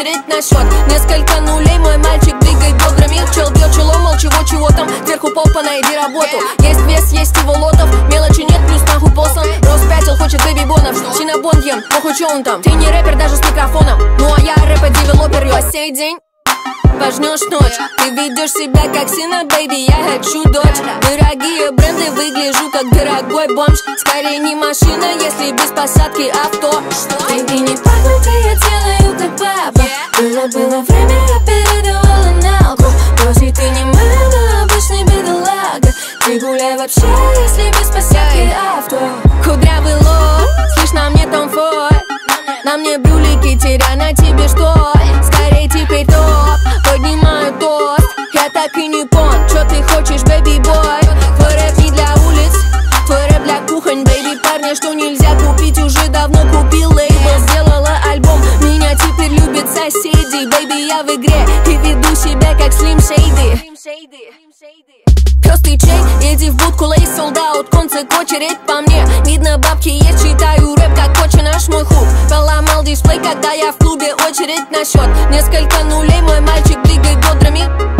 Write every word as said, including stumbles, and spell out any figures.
очередь на счет. Несколько нулей, мой мальчик двигай бедрами. Чел бьет челом, мол, чего-чего там. Сверху попа, найди работу. Есть вес, есть его лотов. Мелочи нет, плюс нахуй послан. Распятил, хочет бэби-бонов. Синабон ем, похуй, чё он там. Ты не рэпер даже с микрофоном. Ну а я рэпер-девелопер. По сей день пожнешь ночь, ты ведешь себя как сына, бэйби, я хочу дочь. Дорогие бренды, выгляжу как дорогой бомж. Скорее не машина, если без посадки авто. Ты не пахнут, я делаю как папа. Было-было время, я передавала на алку. Бросить ты не моя, обычный бедолага. Ты гуляй вообще, если без посадки авто. Кудрявый лоб, слышь, на мне Том Форд. На мне брюлики, теря на тебе что? Скорей теперь топ, поднимаю тост. Я так и не понял, что ты хочешь, бэби-бой. Твой рэп не для улиц, твой рэп для кухонь, бэйби. Парня, что нельзя купить, уже давно купил лейбл. Сделала альбом, меня теперь любят соседи. Бэйби, я в игре и веду себя как Slim Shady. Пёстый чей, иди в будку, лейс, солдаут, концерт, очередь по мне. Видно, бабки есть, читаю рэп, как отче наш мой хук. Поломал дисплей, когда я в клубе, очередь на счет. Несколько нулей, мой мальчик двигай бедрами.